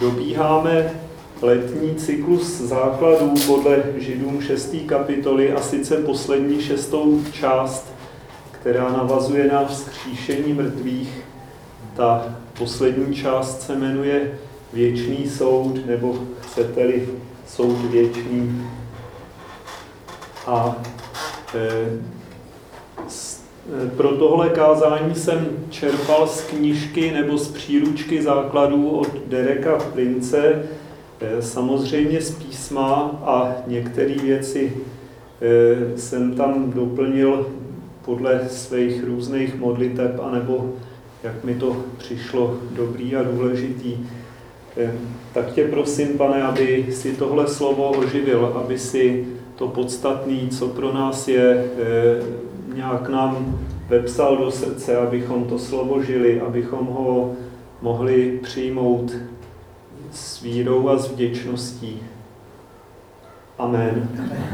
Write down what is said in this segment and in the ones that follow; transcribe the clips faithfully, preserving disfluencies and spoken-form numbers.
dobíháme letní cyklus základů podle Židům šesté kapitoly a sice poslední šestou část, která navazuje na vzkříšení mrtvých. Ta poslední část se jmenuje Věčný soud, nebo chcete-li soud věčný. A e, s, e, pro tohle kázání jsem čerpal z knížky nebo z příručky základů od Dereka Prince, e, samozřejmě z písma, a některé věci e, jsem tam doplnil podle svých různých modliteb, anebo jak mi to přišlo dobrý a důležitý. E, tak tě prosím, Pane, aby si tohle slovo oživil, aby si to podstatné, co pro nás je, nějak nám vepsal do srdce, abychom to slovo žili, abychom ho mohli přijmout s vírou a s vděčností. Amen.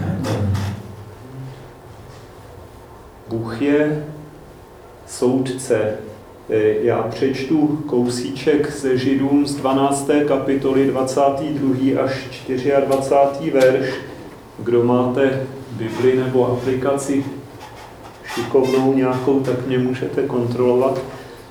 Bůh je soudce. Já přečtu kousíček ze Židům z dvanácté kapitoly dvacátý druhý až dvacátý čtvrtý verš. Kdo máte Bibli nebo aplikaci šikovnou nějakou, tak mě můžete kontrolovat.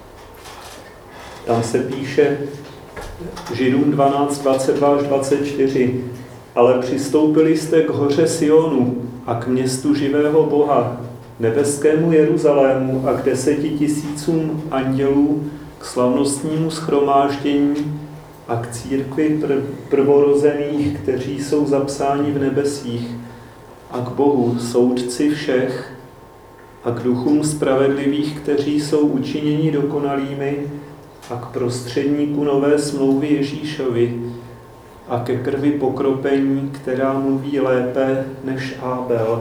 Tam se píše Židům dvanáct, dvacet dva až dvacet čtyři. Ale přistoupili jste k hoře Sionu a k městu živého Boha, nebeskému Jeruzalému a k deseti tisícům andělů, k slavnostnímu shromáždění a k církvi pr- prvorozených, kteří jsou zapsáni v nebesích, a k Bohu, soudci všech, a k duchům spravedlivých, kteří jsou učiněni dokonalými, a k prostředníku nové smlouvy Ježíšovi, a ke krvi pokropení, která mluví lépe než Ábel.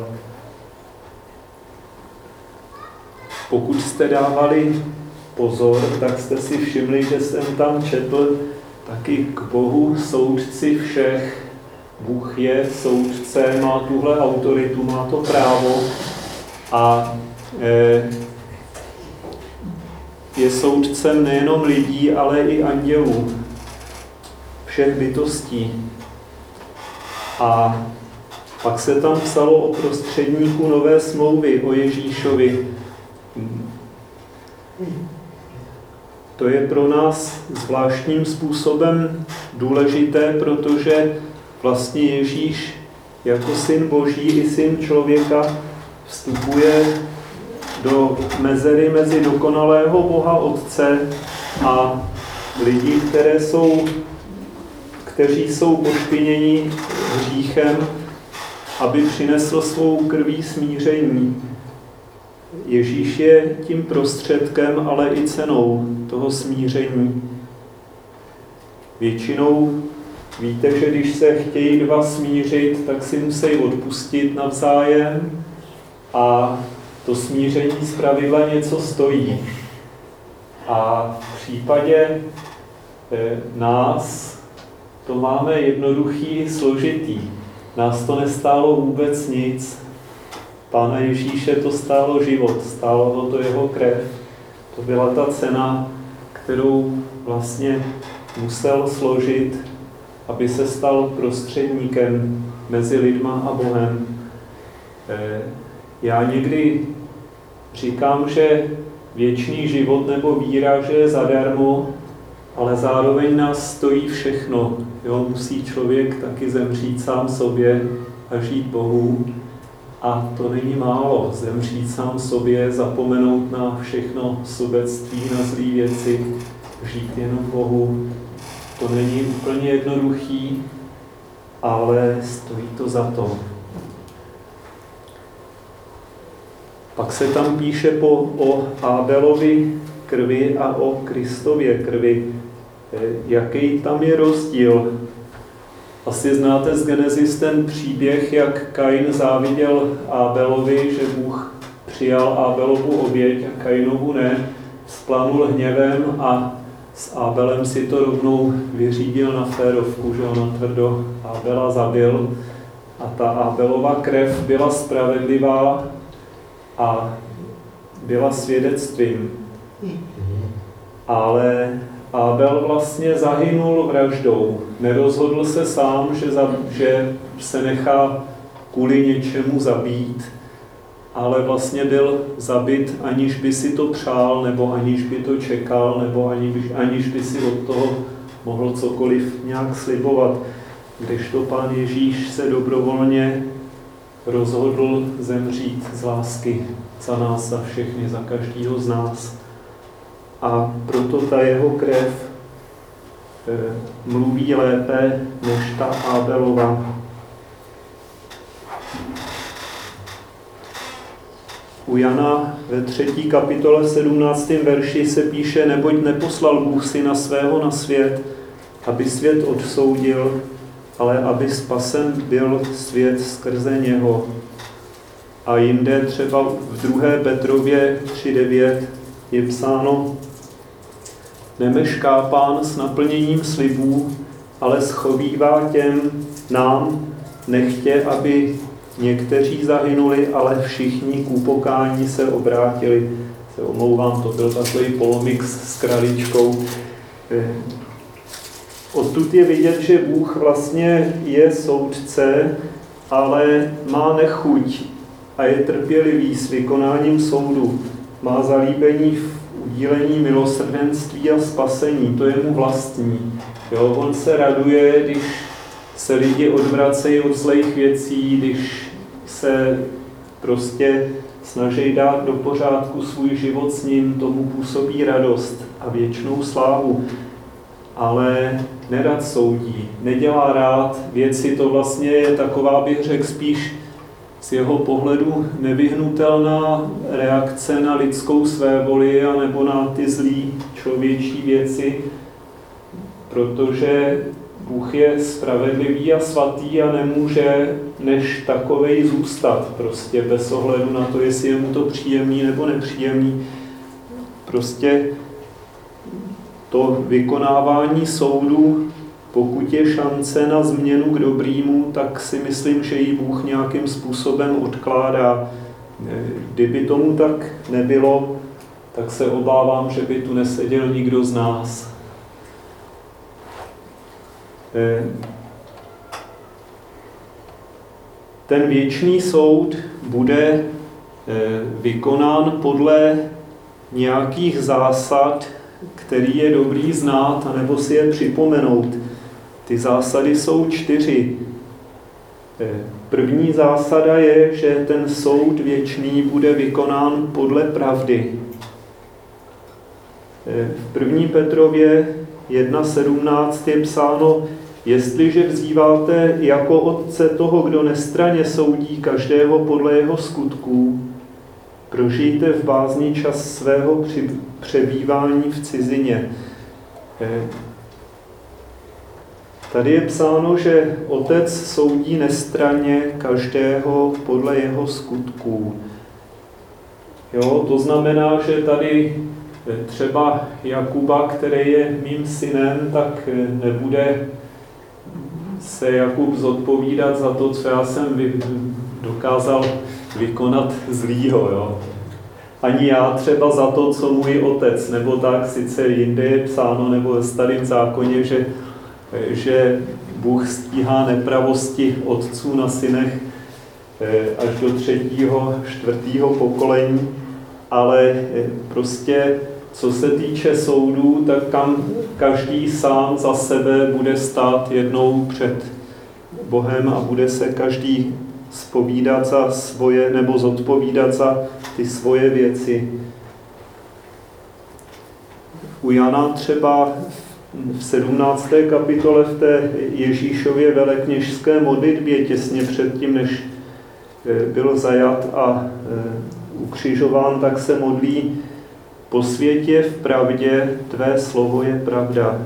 Pokud jste dávali pozor, tak jste si všimli, že jsem tam četl taky k Bohu, soudci všech. Bůh je soudce, má tuhle autoritu, má to právo a e, je soudcem nejenom lidí, ale i andělů, všech bytostí. A pak se tam psalo o prostředníku nové smlouvy, o Ježíšovi. To je pro nás zvláštním způsobem důležité, protože vlastně Ježíš jako syn Boží i syn člověka vstupuje do mezery mezi dokonalého Boha Otce a lidí, které jsou, kteří jsou pošpiněni hříchem, aby přinesl svou krví smíření. Ježíš je tím prostředkem, ale i cenou toho smíření. Většinou víte, že když se chtějí dva smířit, tak si musí odpustit navzájem a to smíření zpravidla něco stojí. A v případě nás to máme jednoduchý, složitý. Nás to nestálo vůbec nic. Pána Ježíše to stálo život, stálo ho to jeho krev. To byla ta cena, kterou vlastně musel složit, aby se stal prostředníkem mezi lidma a Bohem. Já někdy říkám, že věčný život nebo víra, že je zadarmo, ale zároveň nás stojí všechno. Jo, musí člověk taky zemřít sám sobě a žít Bohu. A to není málo, zemřít sám sobě, zapomenout na všechno sobectví, na zlý věci, žít jenom Bohu. To není úplně jednoduchý, ale stojí to za to. Pak se tam píše po, o Ábelovi krvi a o Kristově krvi. Jaký tam je rozdíl? Asi znáte z Genesis ten příběh, jak Kain záviděl Ábelovi, že Bůh přijal Ábelovu oběť a Kainovu ne, vzplanul hněvem a s Ábelem si to rovnou vyřídil na férovku, že ho natvrdo Ábela zabil. A ta Ábelova krev byla spravedlivá a byla svědectvím. Ale Abel vlastně zahynul vraždou. Nerozhodl se sám, že, za, že se nechá kvůli něčemu zabít, ale vlastně byl zabit, aniž by si to přál, nebo aniž by to čekal, nebo aniž, aniž by si od toho mohl cokoliv nějak slibovat. Kdežto Pán Ježíš se dobrovolně rozhodl zemřít z lásky za nás, za všechny, za každého z nás. A proto ta jeho krev e, mluví lépe než ta Abelova. U Jana ve třetí kapitole v sedmnáctém verši se píše: neboť neposlal Bůh syna svého na svět, aby svět odsoudil, ale aby spasen byl svět skrze něho. A jinde třeba v druhé Petrově tři devět je psáno: nemešká Pán s naplněním slibů, ale schovívá těm nám, nechtě, aby někteří zahynuli, ale všichni k upokání se obrátili. Se omlouvám, to byl takový polomix s kraličkou. Odtud je vidět, že Bůh vlastně je soudce, ale má nechuť a je trpělivý s vykonáním soudu. Má zalíbení v udílení milosrdenství a spasení, to je mu vlastní. Jo, on se raduje, když se lidi odvracejí od zlých věcí, když se prostě snaží dát do pořádku svůj život s ním, tomu působí radost a věčnou slávu. Ale nerad soudí, nedělá rád věci, to vlastně je taková, bych řekl, spíš z jeho pohledu nevyhnutelná reakce na lidskou svévoli a nebo na ty zlý člověčí věci, protože Bůh je spravedlivý a svatý a nemůže než takovej zůstat, prostě bez ohledu na to, jestli je mu to příjemný nebo nepříjemný. Prostě to vykonávání soudu, pokud je šance na změnu k dobrýmu, tak si myslím, že ji Bůh nějakým způsobem odkládá. Kdyby tomu tak nebylo, tak se obávám, že by tu neseděl nikdo z nás. Ten věčný soud bude vykonán podle nějakých zásad, který je dobrý znát, anebo si je připomenout. Ty zásady jsou čtyři. První zásada je, že ten soud věčný bude vykonán podle pravdy. V první Petrově jedna sedmnáct je psáno: jestliže vzýváte jako otce toho, kdo nestranně soudí každého podle jeho skutků, prožijte v bázni čas svého přebývání v cizině. Tady je psáno, že otec soudí nestranně každého podle jeho skutků. Jo, to znamená, že tady třeba Jakuba, který je mým synem, tak nebude se Jakub zodpovídat za to, co já jsem dokázal vykonat zlýho. Jo. Ani já třeba za to, co můj otec, nebo tak, sice jinde je psáno, nebo ve Starém zákoně, že, že Bůh stíhá nepravosti otců na synech až do třetího, čtvrtého pokolení, ale prostě co se týče soudů, tak kam každý sám za sebe bude stát jednou před Bohem a bude se každý zpovídat za svoje, nebo zodpovídat za ty svoje věci. U Jana třeba v sedmnácté kapitole v té Ježíšově velekněžské modlitbě těsně předtím, než byl zajat a ukřižován, tak se modlí: posvětě v pravdě, tvé slovo je pravda.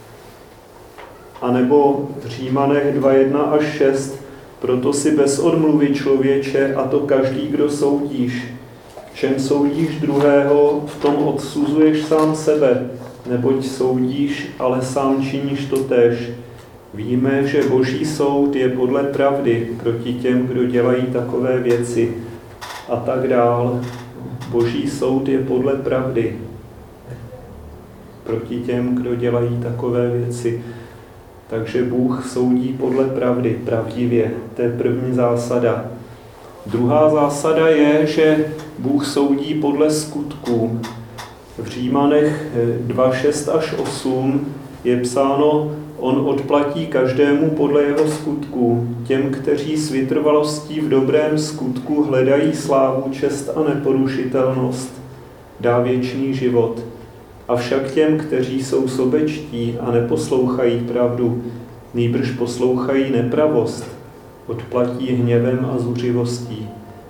A nebo v Římanech dva jedna až šest: proto si bez odmluvy, člověče, a to každý, kdo soudíš. V čem soudíš druhého, v tom odsuzuješ sám sebe, neboť soudíš, ale sám činíš totéž. Víme, že Boží soud je podle pravdy proti těm, kdo dělají takové věci. A tak dál. Boží soud je podle pravdy. proti těm, kdo dělají takové věci. Takže Bůh soudí podle pravdy, pravdivě. To je první zásada. Druhá zásada je, že Bůh soudí podle skutků. V Římanech dva, šest až osm je psáno, on odplatí každému podle jeho skutků. Těm, kteří s vytrvalostí v dobrém skutku hledají slávu, čest a neporušitelnost, dá věčný život. Avšak těm, kteří jsou sobečtí a neposlouchají pravdu, nýbrž poslouchají nepravost, odplatí hněvem a zuřivostí.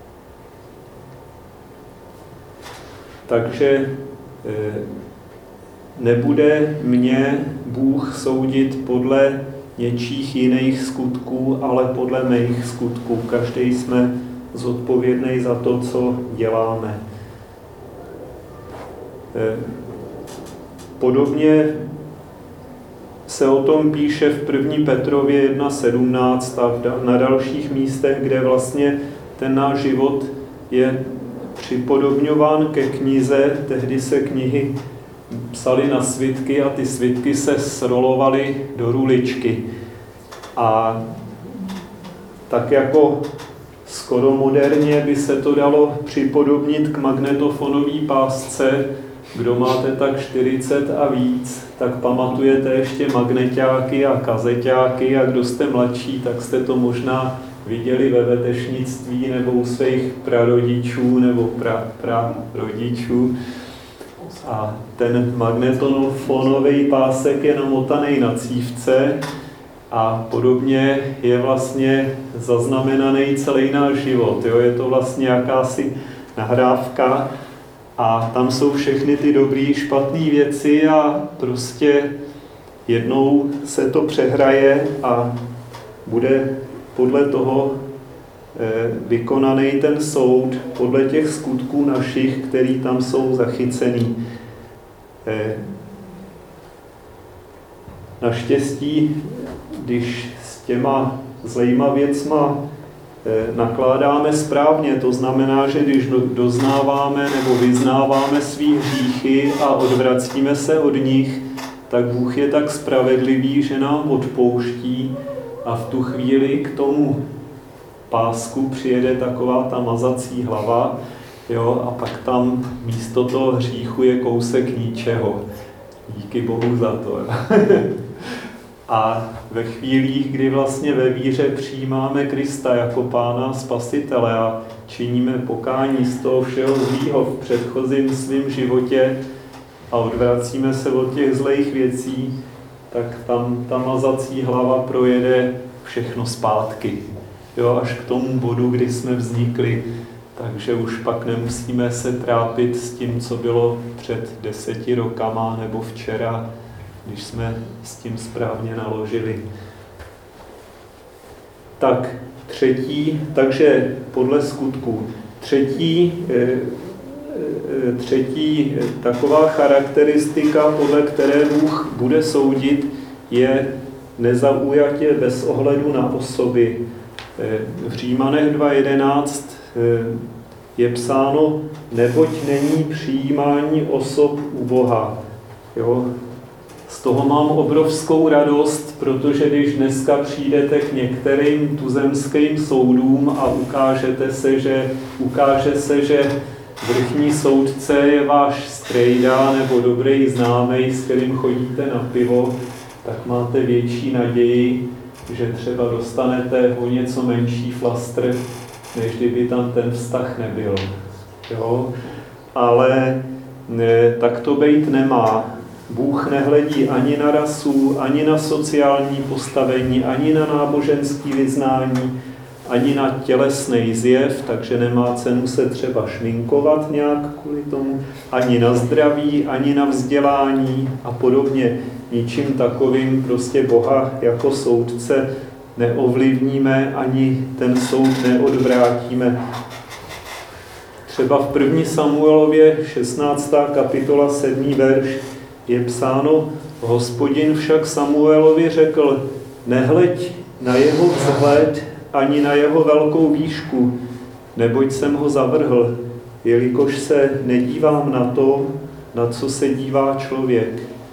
Takže nebude mě Bůh soudit podle něčích jiných skutků, ale podle mých skutků. Každý jsme zodpovědný za to, co děláme. Podobně se o tom píše v první Petrově jedna sedmnáct a na dalších místech, kde vlastně ten náš život je připodobňován ke knize. Tehdy se knihy psaly na svitky a ty svitky se srolovaly do ruličky. A tak jako skoro moderně by se to dalo připodobnit k magnetofonové pásce. Kdo máte tak čtyřicet a víc, tak pamatujete ještě magneťáky a kazeťáky, a kdo jste mladší, tak jste to možná viděli ve vetešnictví nebo u svých prarodičů nebo pra, prarodičů. A ten magnetofonový pásek je namotaný na cívce a podobně je vlastně zaznamenaný celý náš život. Jo? Je to vlastně jakási nahrávka a tam jsou všechny ty dobrý, špatný věci a prostě jednou se to přehraje a bude podle toho vykonaný ten soud podle těch skutků našich, který tam jsou zachycený. Naštěstí, když s těma zlejma věcma nakládáme správně, to znamená, že když doznáváme nebo vyznáváme svý hříchy a odvracíme se od nich, tak Bůh je tak spravedlivý, že nám odpouští a v tu chvíli k tomu pásku přijede taková ta mazací hlava, jo, a pak tam místo toho hříchu je kousek ničeho. Díky Bohu za to. A ve chvílích, kdy vlastně ve víře přijímáme Krista jako Pána Spasitele a činíme pokání z toho všeho zlýho v předchozím svém životě a odvracíme se od těch zlejch věcí, tak tam ta mazací hlava projede všechno zpátky. Jo, až k tomu bodu, kdy jsme vznikli, takže už pak nemusíme se trápit s tím, co bylo před deseti rokama nebo včera, když jsme s tím správně naložili. Tak, třetí, takže podle skutku. Třetí, třetí taková charakteristika, podle které Bůh bude soudit, je nezaujatě bez ohledu na osoby. V Římanech dva jedenáct je psáno, neboť není přijímání osob u Boha. Jo? Z toho mám obrovskou radost, protože když dneska přijdete k některým tuzemským soudům a ukážete se, že, ukáže se, že vrchní soudce je váš strejda nebo dobrý známej, s kterým chodíte na pivo, tak máte větší naději, že třeba dostanete o něco menší flastr, než kdyby tam ten vztah nebyl. Jo? Ale ne, tak to být nemá. Bůh nehledí ani na rasu, ani na sociální postavení, ani na náboženské vyznání, ani na tělesný zjev, takže nemá cenu se třeba šminkovat nějak kvůli tomu, ani na zdraví, ani na vzdělání a podobně. Ničím takovým prostě Boha jako soudce neovlivníme, ani ten soud neodvrátíme. Třeba v první Samuelově šestnáctá kapitola sedmý verš je psáno, Hospodin však Samuelovi řekl, nehleď na jeho vzhled ani na jeho velkou výšku, neboť jsem ho zavrhl, jelikož se nedívám na to, na co se dívá člověk,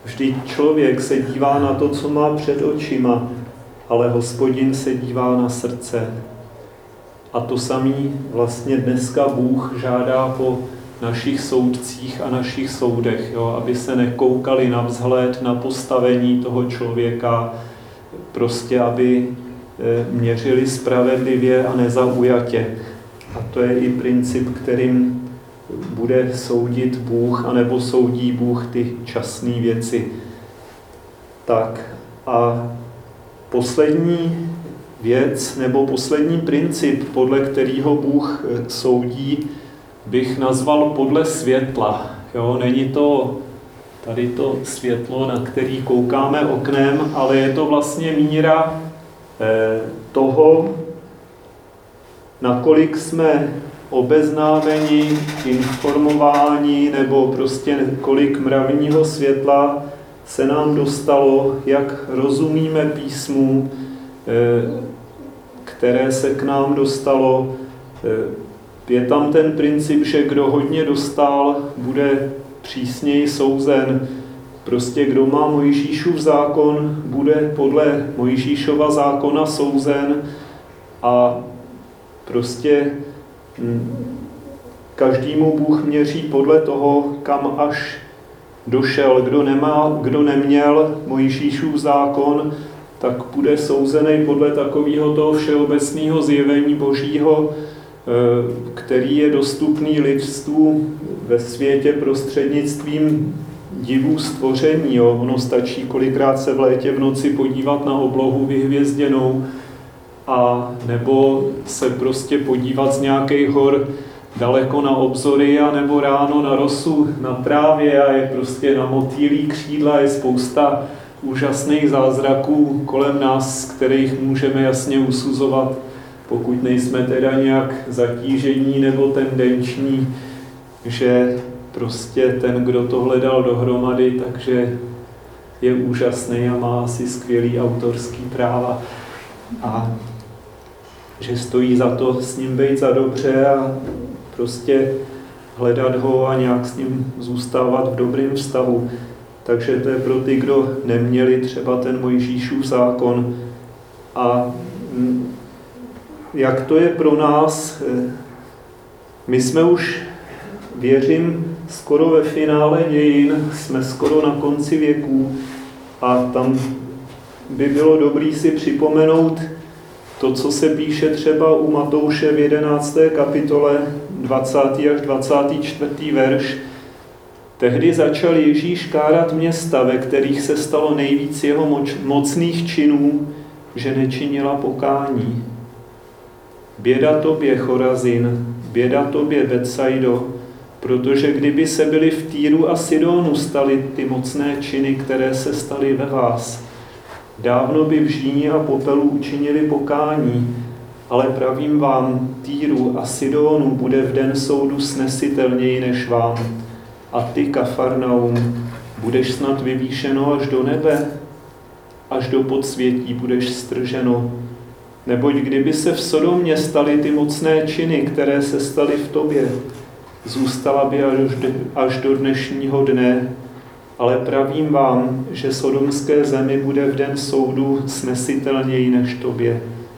Vždyť člověk se dívá na to, co má před očima, ale Hospodin se dívá na srdce. A to samý vlastně dneska Bůh žádá po našich soudcích a našich soudech, jo? Aby se nekoukali na vzhled, na postavení toho člověka, prostě aby měřili spravedlivě a nezaujatě. A to je i princip, kterým bude soudit Bůh, anebo soudí Bůh ty časné věci. Tak a poslední věc, nebo poslední princip, podle kterého Bůh soudí, bych nazval podle světla. Jo, není to tady to světlo, na který koukáme oknem, ale je to vlastně míra eh, toho, nakolik jsme obeznámeni, informováni, nebo prostě kolik mravního světla se nám dostalo, jak rozumíme písmu, které se k nám dostalo. Je tam ten princip, že kdo hodně dostal, bude přísněji souzen. Prostě kdo má Mojžíšův zákon, bude podle Mojžíšova zákona souzen a prostě každému Bůh měří podle toho, kam až došel. Kdo nemá, kdo neměl Mojžíšův zákon, tak bude souzený podle takového toho všeobecného zjevení Božího, který je dostupný lidstvu ve světě prostřednictvím divů stvoření. Jo. Ono stačí kolikrát se v létě v noci podívat na oblohu vyhvězděnou a nebo se prostě podívat z nějakých hor daleko na obzory, a nebo ráno na rosu na trávě a je prostě na motýlí křídla, je spousta úžasných zázraků kolem nás, z kterých můžeme jasně usuzovat, pokud nejsme teda nějak zatížení nebo tendenční, že prostě ten, kdo tohle dal dohromady, takže je úžasný a má asi skvělý autorský práva a že stojí za to s ním být za dobře a prostě hledat ho a nějak s ním zůstávat v dobrém vztahu. Takže to je pro ty, kdo neměli třeba ten Mojžíšův zákon. A jak to je pro nás? My jsme už, věřím, skoro ve finále dějin, jsme skoro na konci věků a tam by bylo dobré si připomenout to, co se píše třeba u Matouše v jedenácté kapitole, dvacátý až dvacátý čtvrtý verš. Tehdy začal Ježíš kárat města, ve kterých se stalo nejvíc jeho moč, mocných činů, že nečinila pokání. Běda tobě, Chorazin, běda tobě, Betsaido, protože kdyby se byli v Týru a Sidonu staly ty mocné činy, které se staly ve vás, dávno by v žíni a popelu učinili pokání, ale pravím vám, Týru a Sidonu bude v den soudu snesitelněji než vám. A ty, Kafarnaum, budeš snad vyvýšeno až do nebe, až do podsvětí budeš strženo. Neboť kdyby se v Sodomě staly ty mocné činy, které se staly v tobě, zůstala by až do, až do dnešního dne, ale pravím vám, že sodomské zemi bude v den soudu snesitelněji než tobě.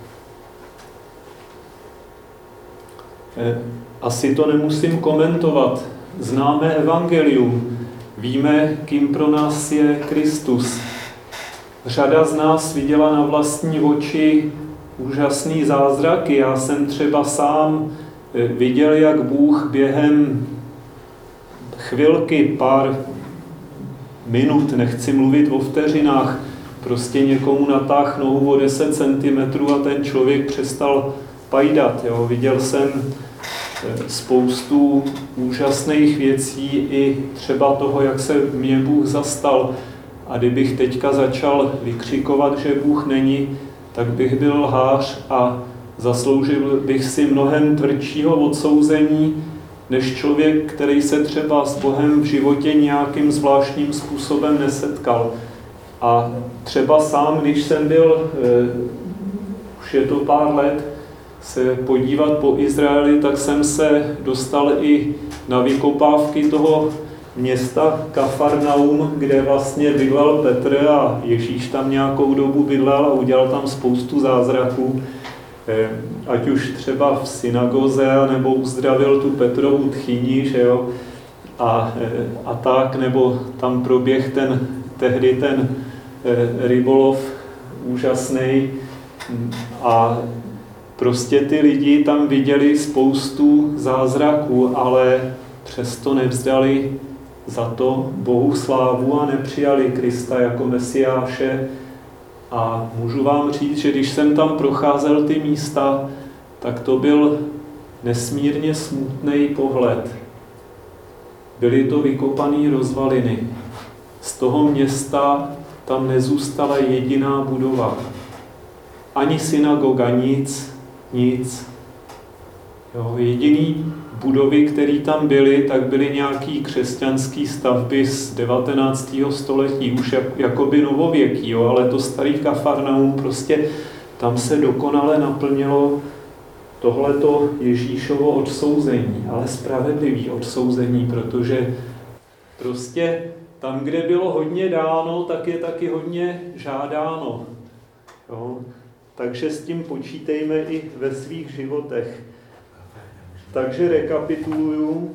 Asi to nemusím komentovat. Známe evangelium, víme, kým pro nás je Kristus. Řada z nás viděla na vlastní oči úžasný zázraky. Já jsem třeba sám viděl, jak Bůh během chvilky, pár minut, nechci mluvit o vteřinách, prostě někomu natáhl nohu o deset centimetrů a ten člověk přestal pajdat. Jo. Viděl jsem spoustu úžasných věcí i třeba toho, jak se mě Bůh zastal. A kdybych teďka začal vykřikovat, že Bůh není, tak bych byl lhář a zasloužil bych si mnohem tvrdšího odsouzení, než člověk, který se třeba s Bohem v životě nějakým zvláštním způsobem nesetkal. A třeba sám, když jsem byl, už je to pár let, se podívat po Izraeli, tak jsem se dostal i na vykopávky toho města Kafarnaum, kde vlastně bydlel Petr a Ježíš tam nějakou dobu bydlel a udělal tam spoustu zázraků. Ať už třeba v synagoze, nebo uzdravil tu Petrovu tchyni, že jo, a, a tak, nebo tam proběh ten, tehdy ten rybolov úžasný a prostě ty lidi tam viděli spoustu zázraků, ale přesto nevzdali za to Bohu slávu a nepřijali Krista jako Mesiáše. A můžu vám říct, že když jsem tam procházel ty místa, tak to byl nesmírně smutný pohled. Byly to vykopané rozvaliny. Z toho města tam nezůstala jediná budova. Ani synagoga, nic, nic. Jo, jediný budovy, které tam byly, tak byly nějaký křesťanský stavby z devatenáctého století, už jak, jakoby novověký, jo, ale to starý Kafarnaum, prostě tam se dokonale naplnilo tohleto Ježíšovo odsouzení, ale spravedlivý odsouzení, protože prostě tam, kde bylo hodně dáno, tak je taky hodně žádáno. Jo. Takže s tím počítejme i ve svých životech. Takže rekapituluju.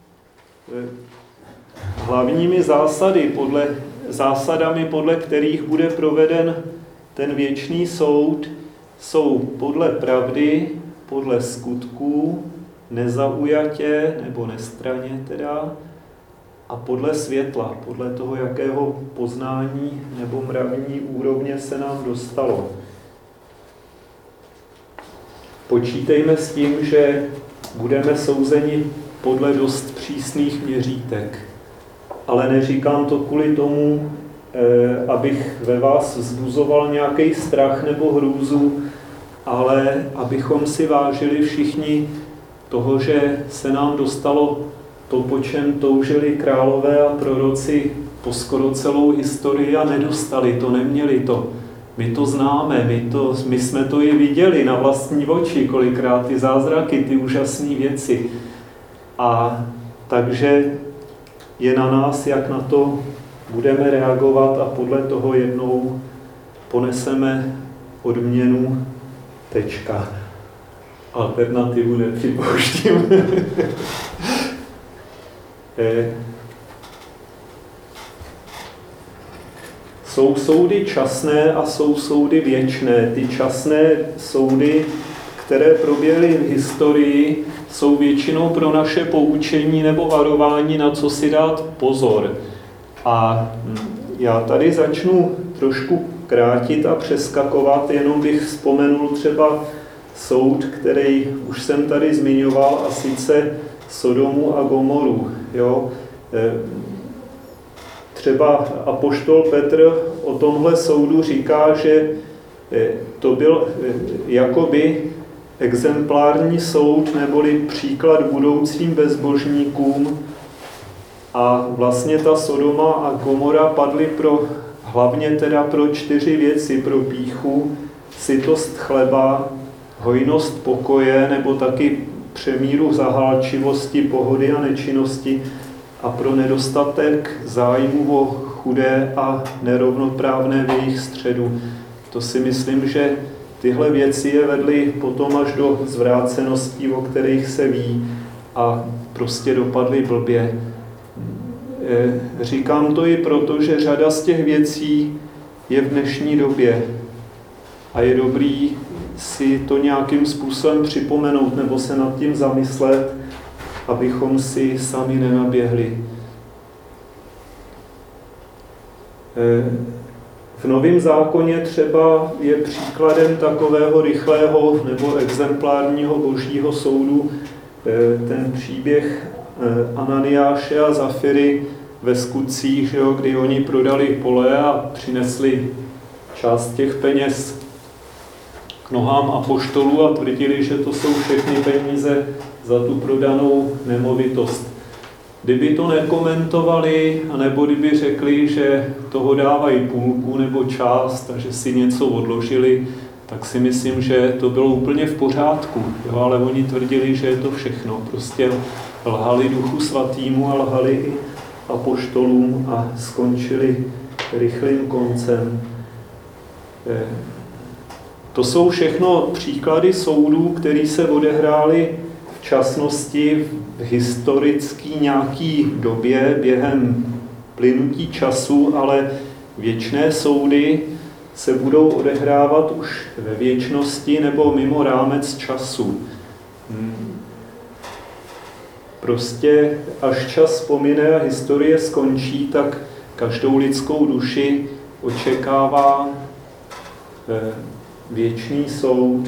Hlavními zásady, podle, zásadami, podle kterých bude proveden ten věčný soud, jsou podle pravdy, podle skutků, nezaujatě nebo nestranně teda, a podle světla, podle toho, jakého poznání nebo mravní úrovně se nám dostalo. Počítejme s tím, že budeme souzeni podle dost přísných měřítek. Ale neříkám to kvůli tomu, eh, abych ve vás vzbuzoval nějaký strach nebo hrůzu, ale abychom si vážili všichni toho, že se nám dostalo to, po čem toužili králové a proroci po skoro celou historii a nedostali to, neměli to. My to známe, my, to, my jsme to i viděli na vlastní oči, kolikrát ty zázraky, ty úžasné věci. A takže je na nás, jak na to budeme reagovat a podle toho jednou poneseme odměnu tečka. Alternativu nepřipouštím. Jsou soudy časné a jsou soudy věčné. Ty časné soudy, které proběhly v historii, jsou většinou pro naše poučení nebo varování, na co si dát pozor. A já tady začnu trošku krátit a přeskakovat, jenom bych vzpomenul třeba soud, který už jsem tady zmiňoval, a sice Sodomu a Gomoru. Jo? Třeba apoštol Petr o tomhle soudu říká, že to byl jakoby exemplární soud neboli příklad budoucím bezbožníkům a vlastně ta Sodoma a Gomora padly pro, hlavně teda pro čtyři věci, pro pýchu, sytost chleba, hojnost pokoje nebo taky přemíru zahálčivosti, pohody a nečinnosti a pro nedostatek zájmu o chudé a nerovnoprávné v jejich středu. To si myslím, že tyhle věci je vedly potom až do zvráceností, o kterých se ví a prostě dopadly blbě. Říkám to i proto, že řada z těch věcí je v dnešní době a je dobrý si to nějakým způsobem připomenout nebo se nad tím zamyslet, abychom si sami nenaběhli. V Novém zákoně třeba je příkladem takového rychlého nebo exemplárního božího soudu ten příběh Ananiáše a Zafiry ve Skutcích, že jo, kdy oni prodali pole a přinesli část těch peněz k nohám apoštolů a tvrdili, že to jsou všechny peníze za tu prodanou nemovitost. Kdyby to nekomentovali, anebo kdyby řekli, že toho dávají půlku nebo část a že si něco odložili, tak si myslím, že to bylo úplně v pořádku. Jo? Ale oni tvrdili, že je to všechno. Prostě lhali Duchu Svatýmu a lhali i apoštolům a skončily rychlým koncem. To jsou všechno příklady soudů, které se odehrály v časnosti, v historické nějaký době, během plynutí času, ale věčné soudy se budou odehrávat už ve věčnosti nebo mimo rámec času. Prostě až čas pomine a historie skončí, tak každou lidskou duši očekává věčný soud.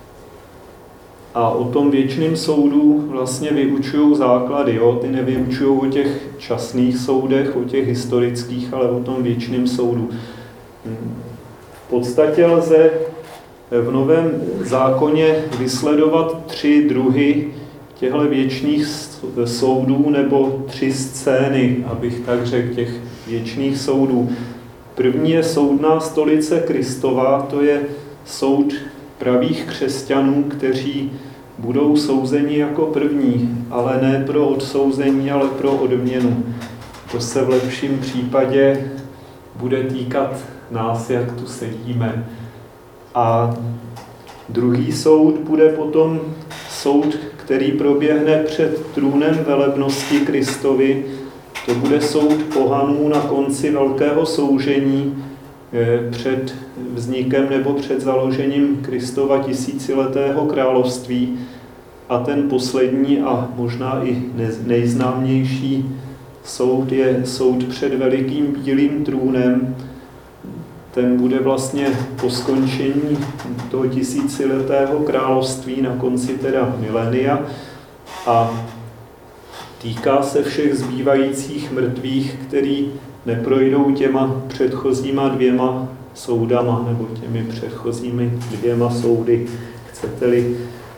A o tom věčném soudu vlastně vyučují základy. Jo? Ty nevyučují o těch časných soudech, o těch historických, ale o tom věčném soudu. V podstatě lze v Novém zákoně vysledovat tři druhy těchto věčných soudů, nebo tři scény, abych tak řekl, těch věčných soudů. První je soudná stolice Kristova, to je soud pravých křesťanů, kteří budou souzeni jako první, ale ne pro odsouzení, ale pro odměnu. To se v lepším případě bude týkat nás, jak tu sedíme. A druhý soud bude potom soud, který proběhne před trůnem velebnosti Kristovi. To bude soud pohanů na konci velkého soužení před vznikem nebo před založením Kristova tisíciletého království. A ten poslední a možná i nejznámější soud je soud před velikým bílým trůnem. Ten bude vlastně po skončení toho tisíciletého království na konci teda milénia a týká se všech zbývajících mrtvých, který neprojdou těma předchozíma dvěma soudama nebo těmi předchozími dvěma soudy, chcete-li.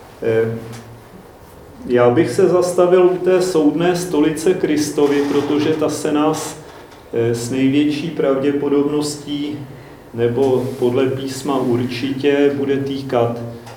Já bych se zastavil u té soudné stolice Kristovy, protože ta se nás s největší pravděpodobností nebo podle písma určitě bude týkat.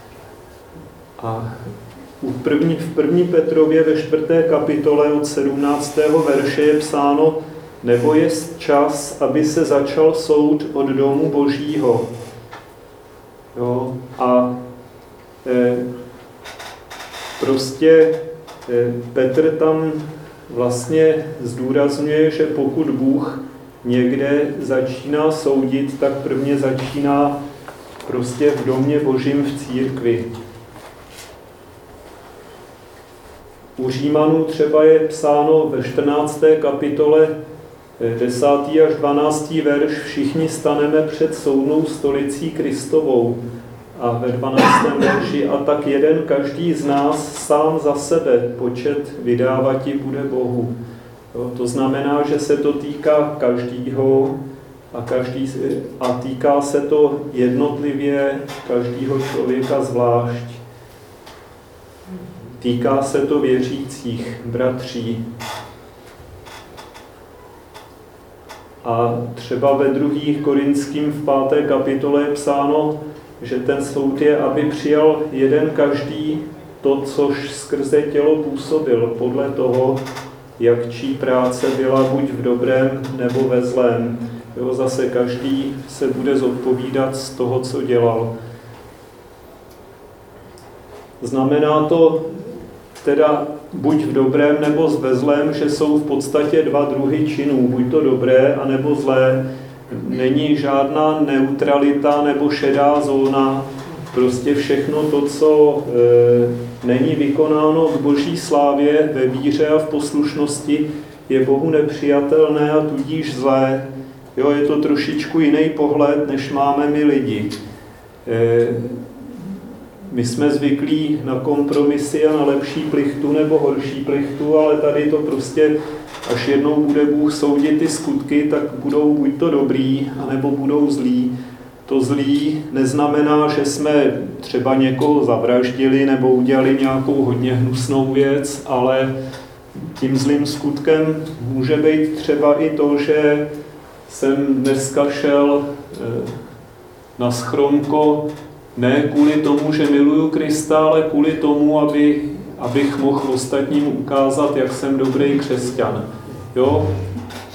A v první, v první Petrově ve čtvrté kapitole od sedmnáctého verše je psáno: nebo je čas, aby se začal soud od domu Božího. Jo? A e, prostě e, Petr tam vlastně zdůrazňuje, že pokud Bůh někde začíná soudit, tak prvně začíná prostě v domě Božím v církvi. U Římanů třeba je psáno ve čtrnácté kapitole desátý až dvanáctý verš: všichni staneme před soudnou stolicí Kristovou. A ve dvanáctém verši: a tak jeden každý z nás sám za sebe počet vydávati bude Bohu. Jo, to znamená, že se to týká každýho a, každý, a týká se to jednotlivě každého člověka zvlášť. Týká se to věřících bratří. A třeba ve druhém Korinským v páté kapitole je psáno, že ten soud je, aby přijal jeden každý to, což skrze tělo působil, podle toho, jak čí práce byla buď v dobrém nebo ve zlém. Jo, zase každý se bude zodpovídat z toho, co dělal. Znamená to teda buď v dobrém nebo ve zlém, že jsou v podstatě dva druhy činů, buď to dobré, anebo zlé. Není žádná neutralita nebo šedá zóna. Prostě všechno to, co e, není vykonáno v Boží slávě, ve víře a v poslušnosti, je Bohu nepřijatelné a tudíž zlé. Jo, je to trošičku jiný pohled, než máme my lidi. E, my jsme zvyklí na kompromisy a na lepší plichtu nebo horší plichtu, ale tady to prostě, až jednou bude Bůh soudit ty skutky, tak budou buď to dobrý, anebo budou zlí. To zlý neznamená, že jsme třeba někoho zavraždili nebo udělali nějakou hodně hnusnou věc, ale tím zlým skutkem může být třeba i to, že jsem dneska šel na schronko ne kvůli tomu, že miluju Krista, ale kvůli tomu, aby, abych mohl ostatním ukázat, jak jsem dobrý křesťan. Jo?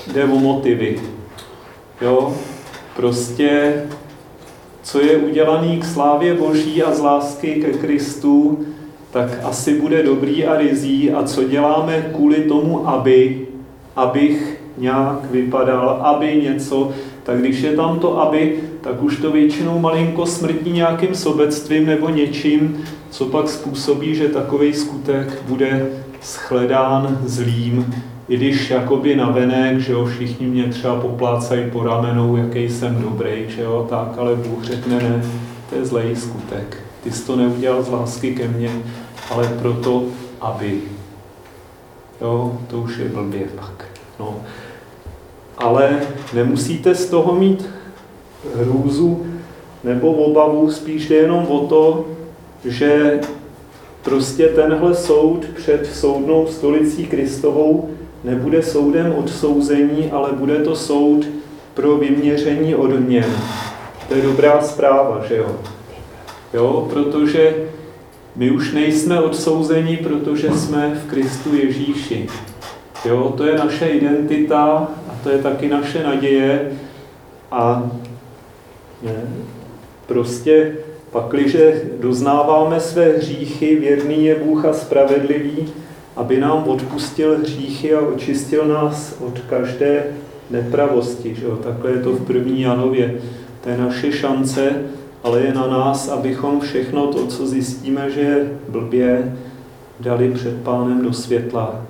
jde o motivy. Jo? Prostě, co je udělaný k slávě Boží a z lásky ke Kristu, tak asi bude dobrý a ryzí. A co děláme kvůli tomu, aby, abych nějak vypadal, aby něco, tak když je tam to aby, tak už to většinou malinko smrdí nějakým sobectvím nebo něčím, co pak způsobí, že takovej skutek bude shledán zlým, i když jakoby navenek, že jo, všichni mě třeba poplácají po ramenou, jaký jsem dobrý, že jo, tak, ale Bůh řekne ne, to je zlej skutek. Ty jsi to neudělal z lásky ke mně, ale proto, aby. Jo, to už je blbě pak. No. Ale nemusíte z toho mít hrůzu nebo obavu, spíš jde jenom o to, že prostě tenhle soud před soudnou stolicí Kristovou nebude soudem odsouzení, ale bude to soud pro vyměření odměn. To je dobrá zpráva, že jo? Jo, protože my už nejsme odsouzeni, protože jsme v Kristu Ježíši. Jo, to je naše identita a to je taky naše naděje. A ne, prostě pakliže doznáváme své hříchy, věrný je Bůh a spravedlivý, aby nám odpustil hříchy a očistil nás od každé nepravosti. Že jo? Takhle je to v první Janově. To je naše šance, ale je na nás, abychom všechno to, co zjistíme, že je blbě, dali před Pánem do světla.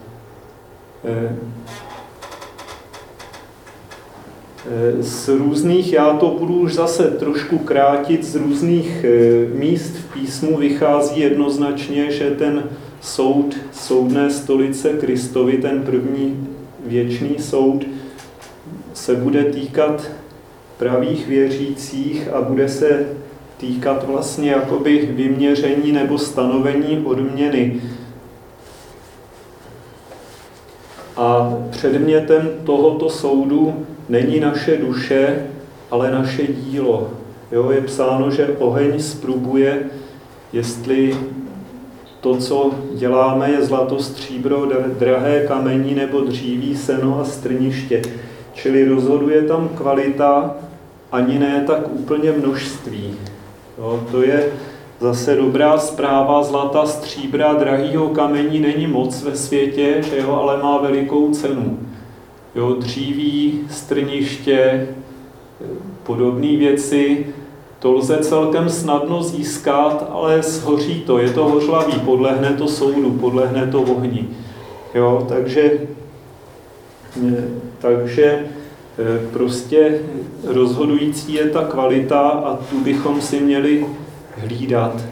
Z různých, já to budu už zase trošku krátit, z různých míst v písmu vychází jednoznačně, že ten soud soudné stolice Kristovi, ten první věčný soud, se bude týkat pravých věřících a bude se týkat vlastně jakoby vyměření nebo stanovení odměny. A předmětem tohoto soudu není naše duše, ale naše dílo. Jo, je psáno, že oheň zprubuje, jestli to, co děláme, je zlato, stříbro, drahé kamení nebo dříví, seno a strniště. Čili rozhoduje tam kvalita, ani ne tak úplně množství. Jo, to je zase dobrá zpráva. Zlata, stříbra, drahýho kamení není moc ve světě, že jo, ale má velikou cenu. Jo, dříví, strniště, podobné věci, to lze celkem snadno získat, ale shoří to, je to hořlavý, podlehne to soudu, podlehne to ohni. Jo, takže, takže prostě rozhodující je ta kvalita a tu bychom si měli hlídat.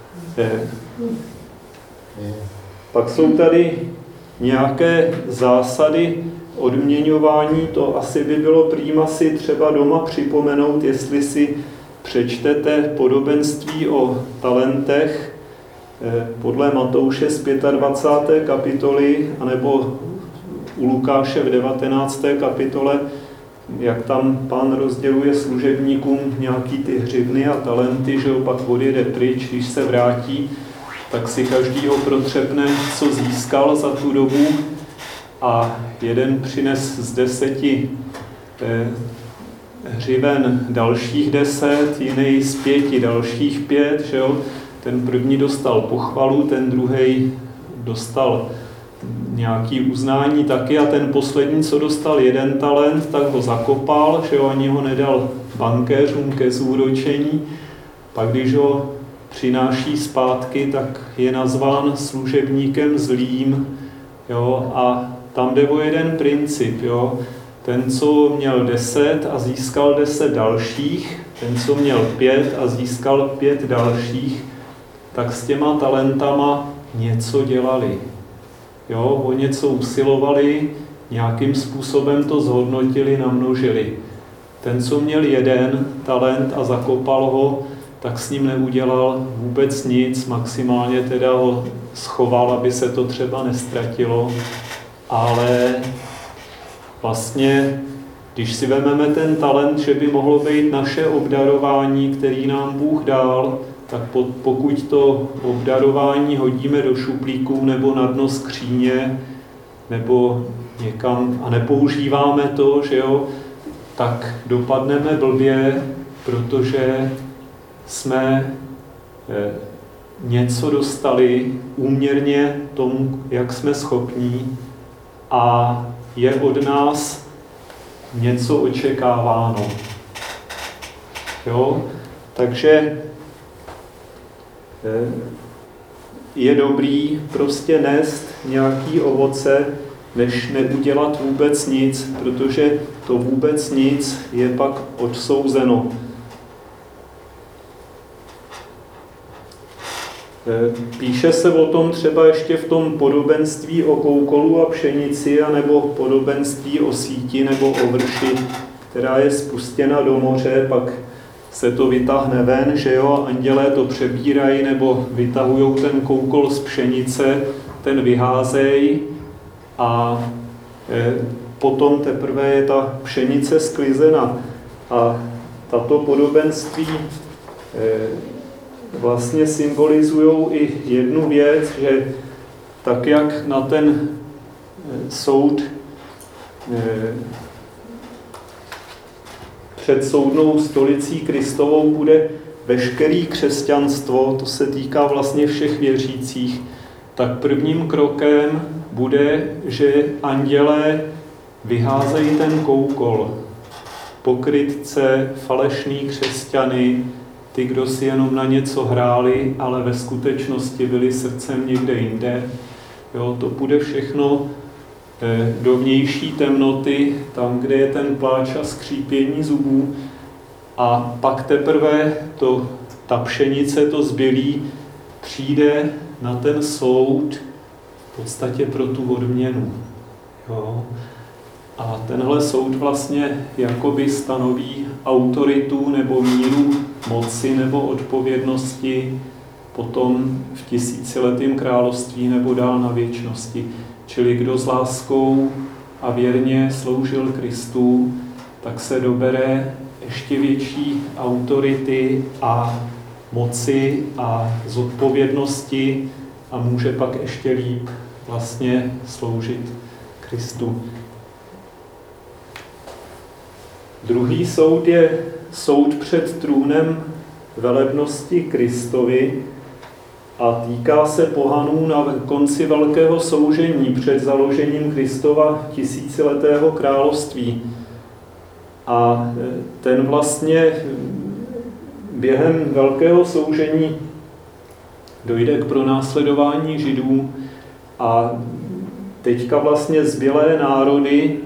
Pak jsou tady nějaké zásady odměňování, to asi by bylo prima si třeba doma připomenout, jestli si přečtete podobenství o talentech podle Matouše z dvacáté páté kapitoly, anebo u Lukáše v devatenácté kapitole, jak tam Pán rozděluje služebníkům nějaký ty hřivny a talenty, že ho pak odjede pryč, když se vrátí, tak si každý ho protřepne, co získal za tu dobu, a jeden přines z deseti eh, hřiven dalších deset, jiný z pěti dalších pět, že jo? Ten první dostal pochvalu, ten druhý dostal nějaký uznání taky a ten poslední, co dostal jeden talent, tak ho zakopal, že jo, ani ho nedal bankéřům ke zúročení. Pak když ho přináší zpátky, tak je nazván služebníkem zlým, jo, a tam jde o jeden princip, jo. Ten, co měl deset a získal deset dalších, ten, co měl pět a získal pět dalších, tak s těma talentama něco dělali. Jo, o něco usilovali, nějakým způsobem to zhodnotili, namnožili. Ten, co měl jeden talent a zakopal ho, tak s ním neudělal vůbec nic, maximálně teda ho schoval, aby se to třeba nestratilo, ale vlastně, když si vezmeme ten talent, že by mohlo být naše obdarování, který nám Bůh dal, tak pokud to obdarování hodíme do šuplíku nebo na dno skříně, nebo někam a nepoužíváme to, že jo, tak dopadneme blbě, protože jsme něco dostali úměrně tomu, jak jsme schopní a je od nás něco očekáváno. Jo? Takže je dobrý prostě nést nějaký ovoce, než neudělat vůbec nic, protože to vůbec nic je pak odsouzeno. Píše se o tom třeba ještě v tom podobenství o koukolu a pšenici, anebo podobenství o síti nebo o vrši, která je spustěna do moře, pak se to vytáhne ven, že jo, andělé to přebírají nebo vytahujou ten koukol z pšenice, ten vyházejí a e, potom teprve je ta pšenice sklizena. A tato podobenství e, vlastně symbolizují i jednu věc, že tak, jak na ten soud e, před soudnou stolicí Kristovou bude veškerý křesťanstvo, to se týká vlastně všech věřících, tak prvním krokem bude, že andělé vyházejí ten koukol. Pokrytce, falešní křesťany, ty, kdo si jenom na něco hráli, ale ve skutečnosti byli srdcem někde jinde. Jo, to bude všechno do vnější temnoty, tam, kde je ten pláč a skřípění zubů. A pak teprve to, ta pšenice, to zbylí, přijde na ten soud v podstatě pro tu odměnu. Jo. A tenhle soud vlastně jakoby stanoví autoritu nebo míru moci nebo odpovědnosti potom v tisíciletém království nebo dál na věčnosti. Čili kdo s láskou a věrně sloužil Kristu, tak se dobere ještě větší autority a moci a zodpovědnosti a může pak ještě líp vlastně sloužit Kristu. Druhý soud je soud před trůnem velebnosti Kristovi a týká se pohanů na konci velkého soužení před založením Kristova tisíciletého království. A ten vlastně během velkého soužení dojde k pronásledování Židů a teďka vlastně zbylé národy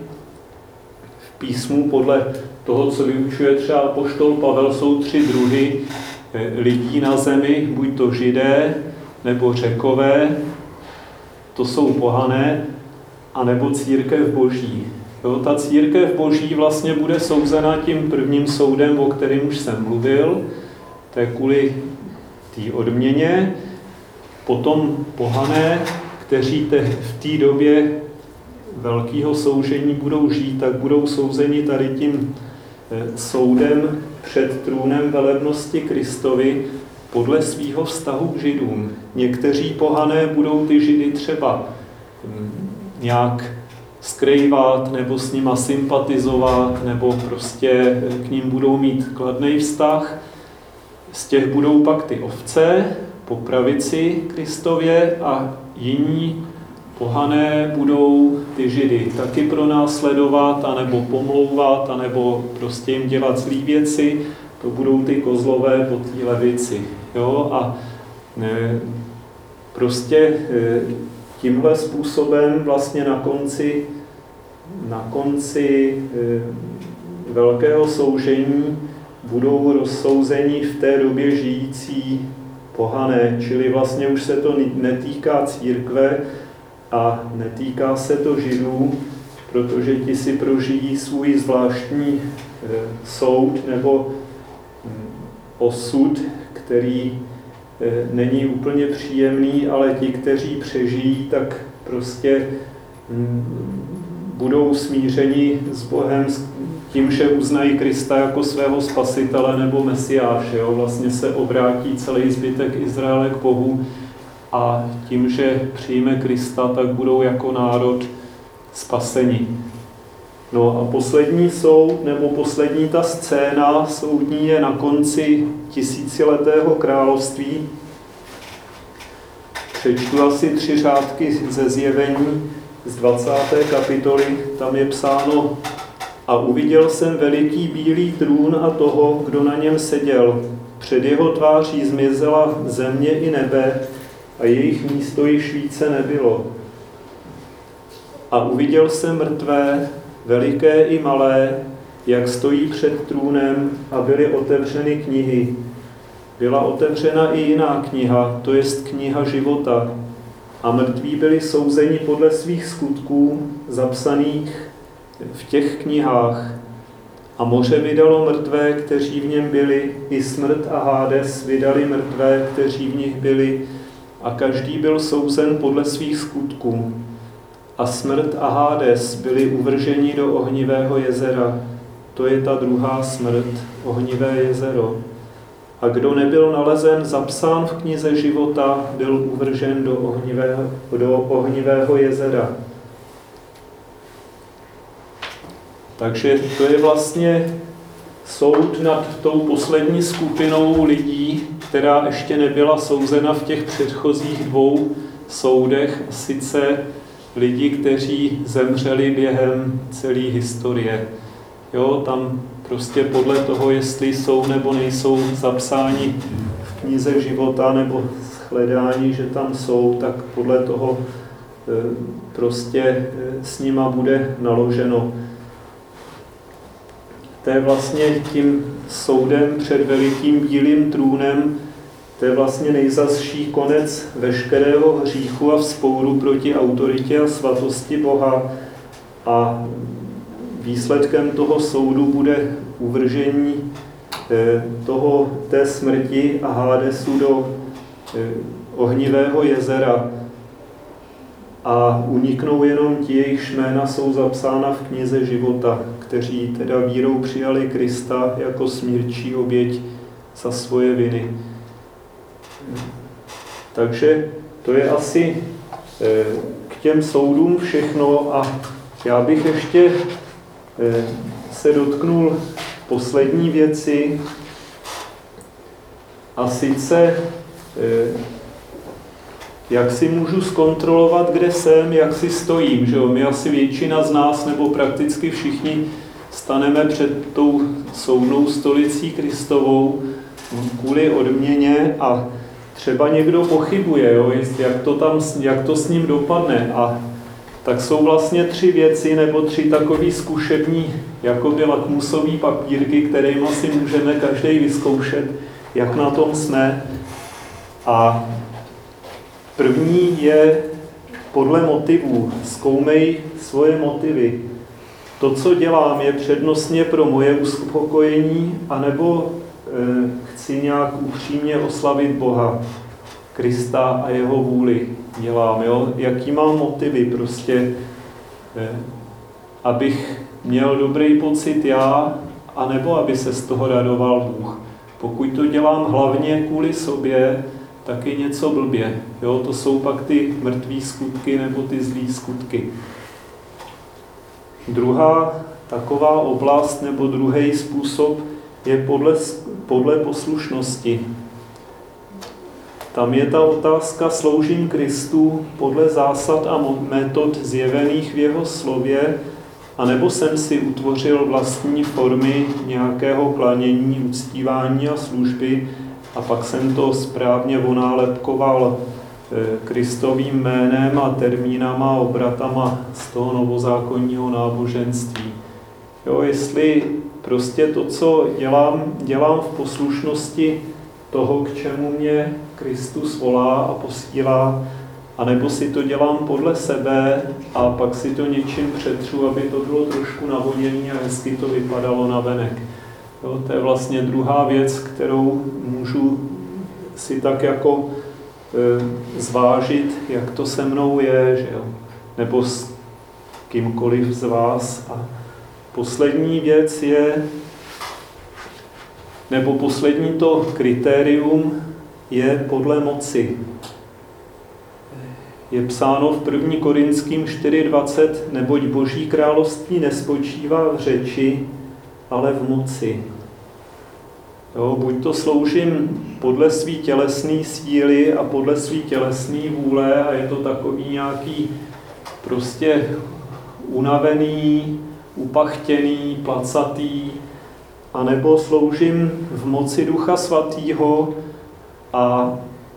v písmu podle toho, co vyučuje třeba apoštol Pavel, jsou tři druhy lidí na zemi, buď to Židé, nebo Řekové, to jsou pohané, anebo církev boží. Jo, ta církev boží vlastně bude souzena tím prvním soudem, o kterém už jsem mluvil, to je kvůli té odměně. Potom pohané, kteří te, v té době velkého soužení budou žít, tak budou souzeni tady tím soudem před trůnem velebnosti Kristovi podle svýho vztahu k Židům. Někteří pohané budou ty Židy třeba nějak skrývat, nebo s nima sympatizovat, nebo prostě k ním budou mít kladný vztah. Z těch budou pak ty ovce po pravici Kristově a jiní pohané budou ty Židy taky pronásledovat, anebo pomlouvat, anebo prostě jim dělat zlý věci. To budou ty kozlové po té levici. Jo? A ne, prostě e, tímhle způsobem vlastně na konci, na konci e, velkého soužení budou rozsouzeni v té době žijící pohané, čili vlastně už se to netýká církve a netýká se to Židů, protože ti si prožijí svůj zvláštní e, soud nebo m, osud, který e, není úplně příjemný, ale ti, kteří přežijí, tak prostě m, budou smířeni s Bohem tím, že uznají Krista jako svého spasitele nebo mesiáše. Jo? Vlastně se obrátí celý zbytek Izraele k Bohu a tím, že přijme Krista, tak budou jako národ spaseni. No a poslední soud, nebo poslední ta scéna soudní je na konci tisíciletého království. Přečtu asi tři řádky ze Zjevení z dvacáté kapitoly. Tam je psáno: a uviděl jsem veliký bílý trůn a toho, kdo na něm seděl. Před jeho tváří zmizela země i nebe a jejich místo již více nebylo. A uviděl jsem mrtvé, veliké i malé, jak stojí před trůnem, a byly otevřeny knihy. Byla otevřena i jiná kniha, to jest kniha života. A mrtví byli souzeni podle svých skutků, zapsaných v těch knihách. A moře vydalo mrtvé, kteří v něm byli, i smrt a Hádes vydali mrtvé, kteří v nich byli, a každý byl souzen podle svých skutků. A smrt a Hádes byli uvrženi do ohnivého jezera. To je ta druhá smrt, ohnivé jezero. A kdo nebyl nalezen zapsán v knize života, byl uvržen do ohnivého, do ohnivého jezera. Takže to je vlastně soud nad tou poslední skupinou lidí, která ještě nebyla souzena v těch předchozích dvou soudech, a sice lidi, kteří zemřeli během celé historie. Jo, tam prostě podle toho, jestli jsou nebo nejsou zapsáni v knize života nebo shledání, že tam jsou, tak podle toho prostě s nima bude naloženo. To je vlastně tím soudem před velikým bílým trůnem, to je vlastně nejzazší konec veškerého hříchu a vzpouru proti autoritě a svatosti Boha. A výsledkem toho soudu bude uvržení toho, té smrti a Hádesu do ohnivého jezera. A uniknou jenom ti, jejichž jména jsou zapsána v knize života, kteří teda vírou přijali Krista jako smírčí oběť za svoje viny. Takže to je asi k těm soudům všechno, a já bych ještě se dotknul poslední věci, a sice jak si můžu zkontrolovat, kde jsem, jak si stojím. Že jo? My asi většina z nás, nebo prakticky všichni, staneme před tou soudnou stolicí Kristovou kvůli odměně a třeba někdo pochybuje, jo? Jak, to tam, jak to s ním dopadne. A tak jsou vlastně tři věci, nebo tři takový zkušební, jakoby lakmusový papírky, kterými si můžeme každý vyzkoušet, jak na tom jsme. A první je podle motivů. Zkoumej svoje motivy. To, co dělám, je přednostně pro moje uspokojení, anebo e, chci nějak upřímně oslavit Boha, Krista a jeho vůli dělám. Jo? Jaký mám motivy? Prostě, e, abych měl dobrý pocit já, anebo aby se z toho radoval Bůh. Pokud to dělám hlavně kvůli sobě, taky něco blbě. Jo? To jsou pak ty mrtvý skutky nebo ty zlý skutky. Druhá taková oblast nebo druhý způsob je podle, podle poslušnosti. Tam je ta otázka, sloužím Kristu podle zásad a metod zjevených v jeho slově, anebo jsem si utvořil vlastní formy nějakého klanění, uctívání a služby, a pak jsem to správně onálepkoval Kristovým jménem a termínama a obratama z toho novozákonního náboženství. Jo, jestli prostě to, co dělám, dělám v poslušnosti toho, k čemu mě Kristus volá a posílá, anebo si to dělám podle sebe a pak si to něčím přetřu, aby to bylo trošku navoněné a hezky to vypadalo navenek. Jo, to je vlastně druhá věc, kterou můžu si tak jako e, zvážit, jak to se mnou je, že jo? Nebo s kýmkoliv z vás. A poslední věc je, nebo poslední to kritérium je podle moci. je psáno v první Korinským čtyři dvacet, neboť Boží království nespočívá v řeči, ale v moci. Jo, buď to sloužím podle své tělesné síly a podle své tělesné vůle a je to takový nějaký prostě unavený, upachtěný, placatý, anebo sloužím v moci Ducha Svatého a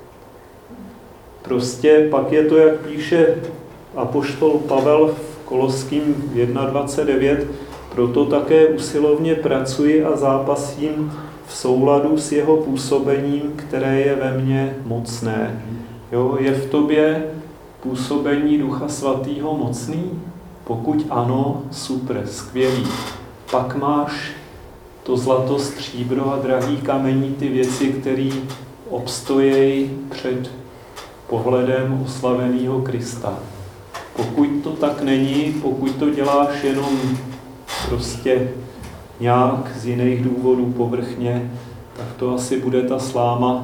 prostě pak je to, jak píše apoštol Pavel v Koloským jedna dvacet devět, proto také usilovně pracuji a zápasím v souladu s jeho působením, které je ve mně mocné. Jo, je v tobě působení Ducha Svatého mocný? Pokud ano, super, skvělý. Pak máš to zlato, stříbro a drahý kamení, ty věci, které obstojí před pohledem oslaveného Krista. Pokud to tak není, pokud to děláš jenom prostě nějak z jiných důvodů povrchně, tak to asi bude ta sláma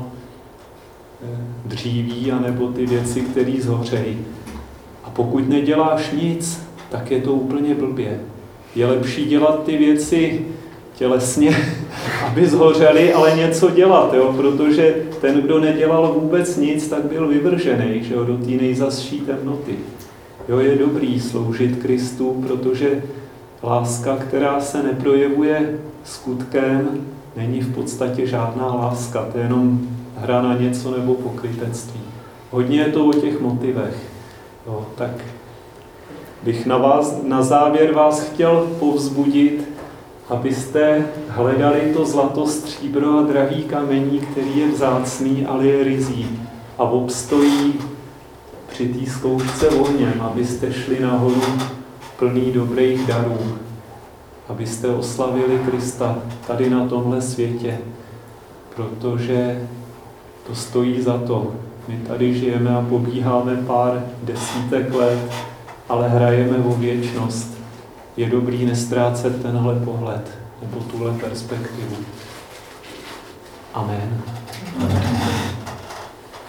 dříví, anebo ty věci, které zhořejí. A pokud neděláš nic, tak je to úplně blbě. Je lepší dělat ty věci tělesně, aby zhořely, ale něco dělat, jo? Protože ten, kdo nedělal vůbec nic, tak byl vyvržený, že jo? Do té nejzazší temnoty. Jo, je dobrý sloužit Kristu, protože láska, která se neprojevuje skutkem, není v podstatě žádná láska, to je jenom hra na něco nebo pokrytectví. Hodně je to o těch motivech. Jo, tak bych na, vás, na závěr vás chtěl povzbudit, abyste hledali to zlato, stříbro a drahý kamení, který je vzácný, ale je ryzí a obstojí při té zkoušce ohněm, abyste šli nahoru plný dobrých darů, abyste oslavili Krista tady na tomhle světě, protože to stojí za to. My tady žijeme a pobíháme pár desítek let, ale hrajeme o věčnost. Je dobrý nestrácet tenhle pohled nebo tuhle perspektivu. Amen. Amen.